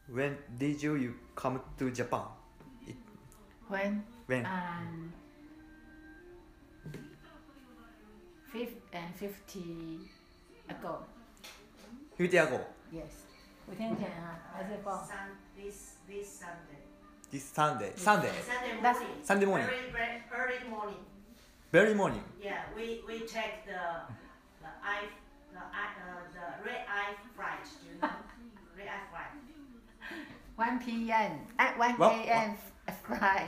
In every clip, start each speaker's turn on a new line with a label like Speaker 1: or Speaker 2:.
Speaker 1: When did you come to Japan?
Speaker 2: When?
Speaker 1: When?
Speaker 2: 50 ago.
Speaker 1: 50 ago.
Speaker 2: Yes. 5天前啊，还是不
Speaker 3: ？This Sunday.
Speaker 1: This Sunday.
Speaker 3: Sunday
Speaker 1: morning.
Speaker 3: Very early morning.
Speaker 1: Very morning.
Speaker 3: Yeah, we take the red eye flight. Do you know? Red eye flight.
Speaker 2: 1 p.m. at 1 a.m. flight.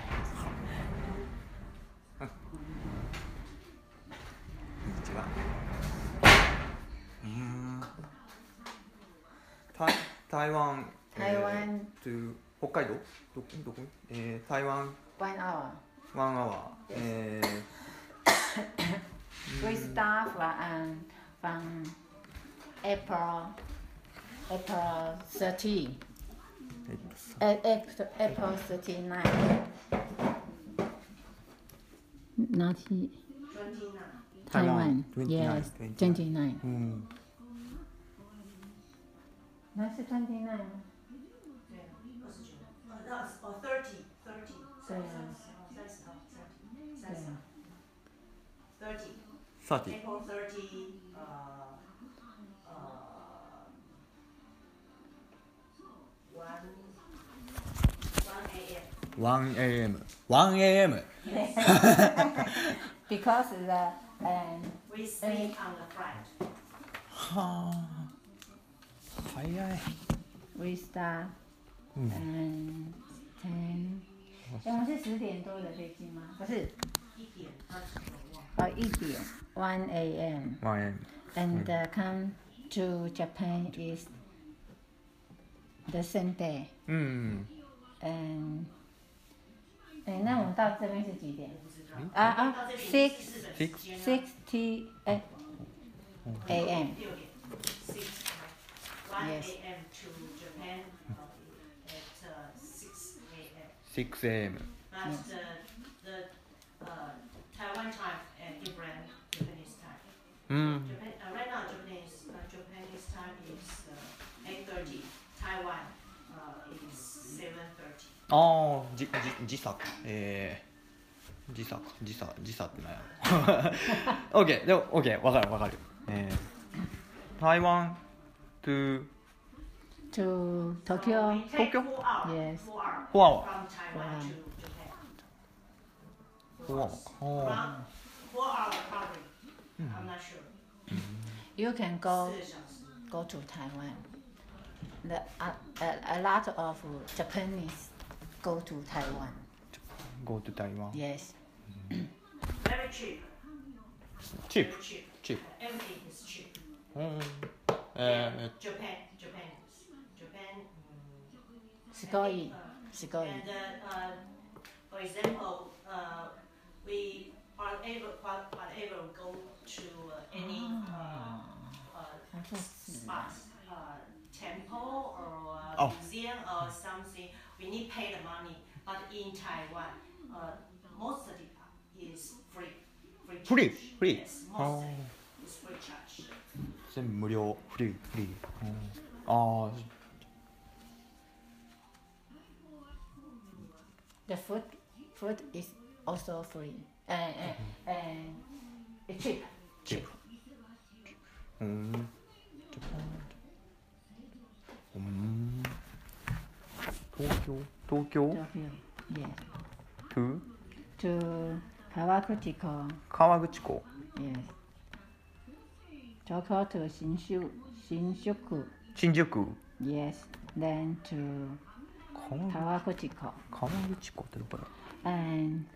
Speaker 1: こんにちは。台湾。to 北海道？どこ？台湾。
Speaker 2: 1 hour.
Speaker 1: 1 hour.
Speaker 2: We start from April 30. April 39. Not here.
Speaker 3: 29.
Speaker 2: Taiwan.
Speaker 1: 29.
Speaker 2: Yes, 29. 那是 29吗？
Speaker 3: 对，29。30。30. April 30.
Speaker 1: 1 a.m.
Speaker 2: Because
Speaker 3: we sleep on the flight.
Speaker 1: はあ。早い。
Speaker 2: We start and 10. 我们是10点多的飞机吗？不是。1点。1 a.m.
Speaker 1: 1 a.m.
Speaker 2: And come to Japan is the same day. And 那我们到这边是几点？6:60 a.m.
Speaker 3: 1 a.m. to Japan at 6 a.m.
Speaker 1: 6 a.m.
Speaker 3: But the Taiwan time different Japanese time. Right now Japanese time is 8:30. Taiwan is 7:30.
Speaker 1: ああ、時差か。時差ってなんやろ。OK、でも OK、わかる。台湾 to
Speaker 2: Tokyo.
Speaker 1: Tokyo?
Speaker 2: Yes.
Speaker 1: 4 hour.
Speaker 3: From Taiwan to Japan.
Speaker 1: 4 hour.
Speaker 3: Around 4 hour probably. I'm not sure.
Speaker 2: You can
Speaker 3: 4小时。
Speaker 2: go to Taiwan. A lot of Japanese go to Taiwan.
Speaker 1: Go to Taiwan.
Speaker 2: Yes.
Speaker 3: Very cheap.
Speaker 1: Cheap.
Speaker 3: Very cheap.
Speaker 1: Cheap.
Speaker 3: Everything is cheap. Japan.
Speaker 2: すごい。
Speaker 3: And for example, we whatever go to any spot, temple or museum or something, we need pay the money. But in Taiwan, most of it is free.
Speaker 1: Free?
Speaker 3: Yes, most of it is free charge.
Speaker 1: 全部無料。フリー。ああ。
Speaker 2: The food is also free and cheap.
Speaker 1: Cheap. 東京
Speaker 2: Yes.
Speaker 1: to
Speaker 2: To Kawaguchiko.
Speaker 1: 川口湖
Speaker 2: Yes. Tokyo to Shinjuku.
Speaker 1: 新宿
Speaker 2: Yes. Then to Kawaguchiko.
Speaker 1: 川口湖ってどこだ
Speaker 2: And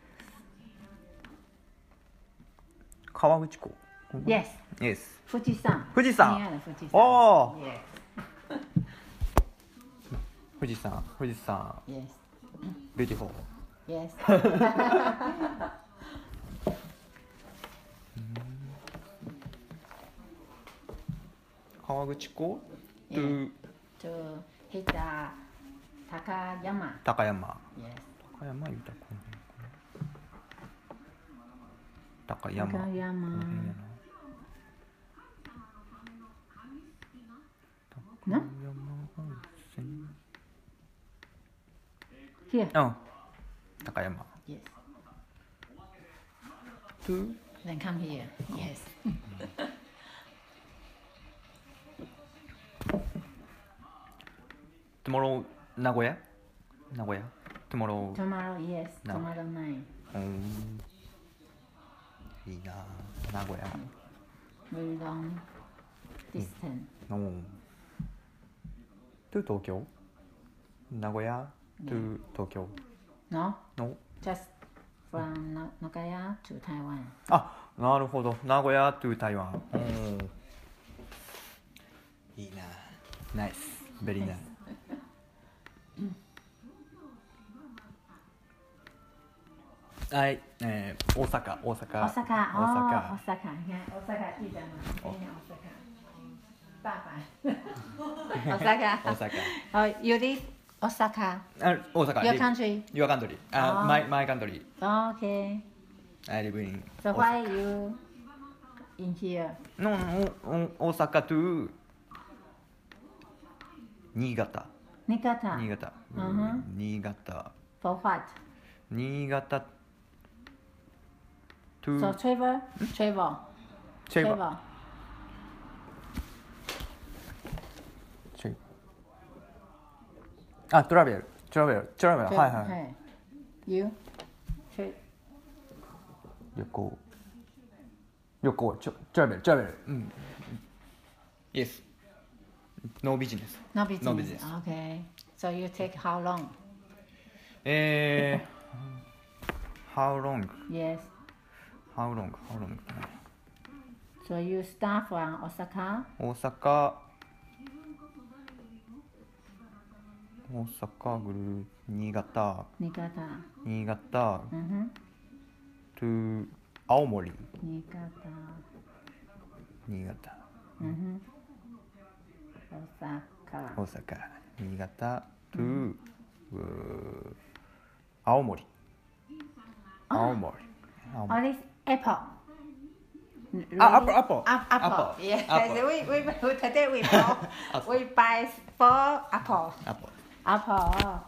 Speaker 1: 川口湖
Speaker 2: yes.
Speaker 1: Yes
Speaker 2: 富士山。
Speaker 1: 富士山。
Speaker 2: Near the 富士山。
Speaker 1: おー
Speaker 2: Yes.
Speaker 1: 富士山
Speaker 2: Yes.
Speaker 1: Beautiful
Speaker 2: Yes.
Speaker 1: 川口湖
Speaker 2: Yeah.
Speaker 1: to
Speaker 2: To hit Takayama.
Speaker 1: 高山
Speaker 2: Yes.
Speaker 1: 高山言うたらこの辺かな高山
Speaker 2: Takayama.
Speaker 1: この辺やな
Speaker 2: No?
Speaker 1: 高山温泉
Speaker 2: Here.
Speaker 1: うん高山
Speaker 2: Yes.
Speaker 1: to
Speaker 2: Then come here. Yes.
Speaker 1: tomorrow 名古屋tomorrow
Speaker 2: Tomorrow, yes.
Speaker 1: No.
Speaker 2: Tomorrow night.
Speaker 1: いいな名古屋
Speaker 2: Very long distance.
Speaker 1: to 東京名古屋 to 東京
Speaker 2: No?
Speaker 1: の
Speaker 2: Just from Nagaya to Taiwan.
Speaker 1: あなるほど名古屋 to 台湾いいなナイスベリーナイスはい、大阪
Speaker 2: Osaka. Oh, Osaka. 你看 Osaka 记得吗？今年 Osaka. 大阪。Osaka.
Speaker 1: 大阪
Speaker 2: Oh, you live Osaka.
Speaker 1: あ大阪
Speaker 2: Your country.
Speaker 1: Your country あ、my country
Speaker 2: Okay.
Speaker 1: I live in
Speaker 2: So why you in here?
Speaker 1: No,大阪 to 新潟
Speaker 2: Niigata.
Speaker 1: 新潟新潟
Speaker 2: For what?
Speaker 1: 新潟 to
Speaker 2: So travel. Travel.
Speaker 1: チェイバ
Speaker 2: Travel.
Speaker 1: チェイあトラベルはいはい
Speaker 2: Hey. You? Tra-
Speaker 1: 旅行トラベルうん Yes No business
Speaker 2: No business.
Speaker 1: No business.
Speaker 2: Okay. So you take how long?
Speaker 1: How long
Speaker 2: Yes. So you start from Osaka.
Speaker 1: 大阪ぐる新潟
Speaker 2: Niigata.
Speaker 1: 新潟
Speaker 2: Mm-hmm.
Speaker 1: to 青森
Speaker 2: Niigata.
Speaker 1: 新潟
Speaker 2: Mm-hmm. Osaka.
Speaker 1: 大阪新潟 to 青森
Speaker 2: Only apple.
Speaker 1: Apple.
Speaker 2: Apple. Yes.
Speaker 1: Apple.
Speaker 2: We today we bought, we buy 4 apple. Apple.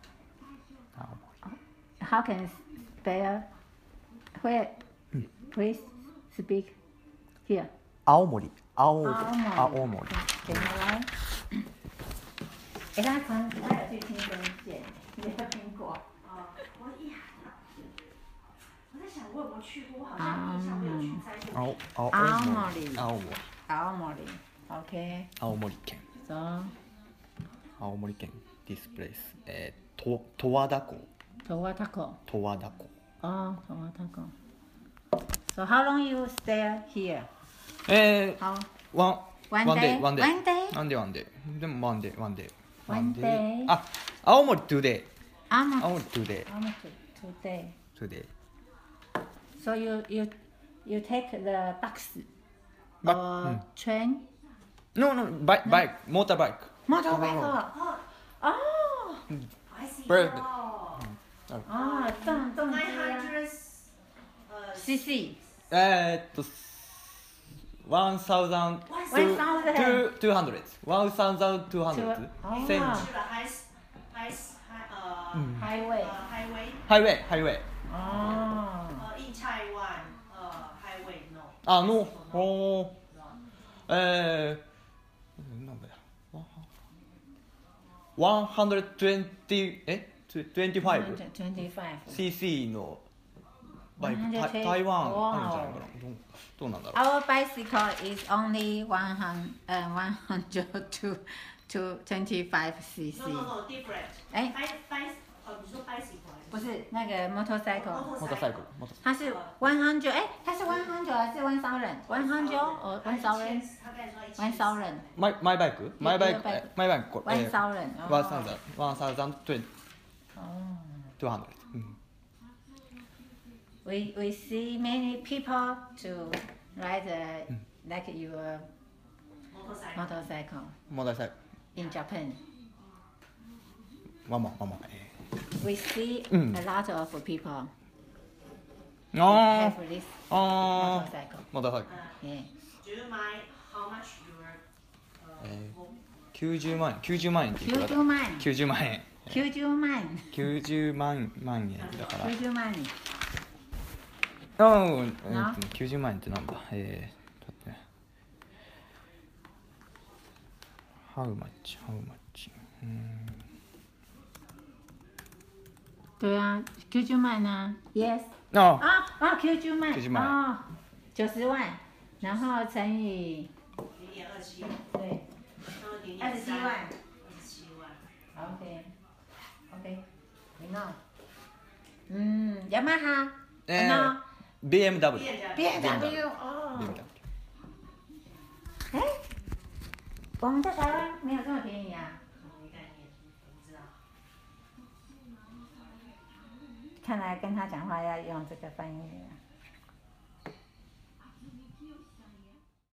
Speaker 2: How can you spell? Where? Please speak here.
Speaker 1: 青森
Speaker 2: Can you write? 他有去听声线，你有听过？
Speaker 3: 我在想我有没有去过，我好像印象没有去摘过。
Speaker 2: 青森。Okay.
Speaker 1: 青森県
Speaker 2: So
Speaker 1: 青森県 This place 十和田湖
Speaker 2: Towatako.
Speaker 1: 十和田湖
Speaker 2: Oh, Towatako. So how long you stay here? How?
Speaker 1: One day
Speaker 2: One day?
Speaker 1: でもワンデー
Speaker 2: One day?
Speaker 1: あ青森 today 青
Speaker 2: Almost.
Speaker 1: 森 today
Speaker 2: Today. So you take the bus
Speaker 1: But-
Speaker 2: or train?
Speaker 1: No bike motorbike
Speaker 2: Motorbike. Oh.
Speaker 3: I see.
Speaker 1: Bird.
Speaker 2: Ah, 重机啊。
Speaker 3: 900
Speaker 2: CC.
Speaker 1: 1200 1200
Speaker 2: Oh.
Speaker 1: 千
Speaker 3: highway.
Speaker 1: highway
Speaker 2: Oh.
Speaker 3: In Taiwan, highway no.
Speaker 1: あのおなんだよ120 25
Speaker 2: 25.
Speaker 1: cc のバイク
Speaker 2: 120
Speaker 1: 台湾あるんじゃないかなどうなんだろう
Speaker 2: Our bicycle is only 100 to 25 cc.
Speaker 3: No, different.
Speaker 2: 哎，
Speaker 3: 你说 bicycle
Speaker 2: 不是那个 motorcycle，
Speaker 1: motorcycle
Speaker 2: 它是100，哎，它是100还是1000 100 or 1000 1000
Speaker 1: マイバイクマイバイクマイバイク
Speaker 2: 1000
Speaker 1: 1000 200
Speaker 2: We see many people to ride like your motorcycle
Speaker 1: motorcycle
Speaker 2: in Japan.
Speaker 1: ママ
Speaker 2: We see a lot of people
Speaker 1: あ
Speaker 2: have this
Speaker 1: あ
Speaker 2: motorcycle.
Speaker 1: モーターサイク
Speaker 2: Yeah.
Speaker 3: Do you mind how much your
Speaker 1: 90万円っていくらだ
Speaker 2: 90万円
Speaker 1: 90万円
Speaker 2: 90万。
Speaker 1: 90万円だから。
Speaker 2: 90万円。
Speaker 1: 90万円ってなんだ。ちょっとね。How much?
Speaker 2: 对啊，90万啊 ，yes。
Speaker 1: 哦
Speaker 2: 90万。
Speaker 1: 90万
Speaker 2: 90万，然后乘以
Speaker 3: 0.27，
Speaker 2: 对
Speaker 3: 27
Speaker 2: 27万。
Speaker 3: 27万。
Speaker 2: OK，你弄。雅马哈。
Speaker 1: BMW。
Speaker 2: BMW 哦。哎，我们在台湾没有这么便宜啊。
Speaker 3: 没概念，不知道。
Speaker 2: 看来跟他讲话要用这个翻译。